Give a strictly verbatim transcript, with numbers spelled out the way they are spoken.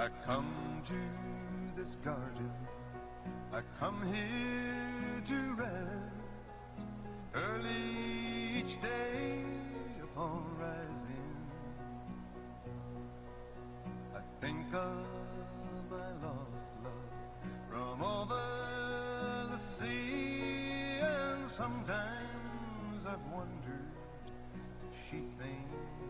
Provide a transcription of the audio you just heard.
I come to this garden, I come here to rest. Early each day upon rising, I think of my lost love from over the sea. And sometimes I've wondered if she thinks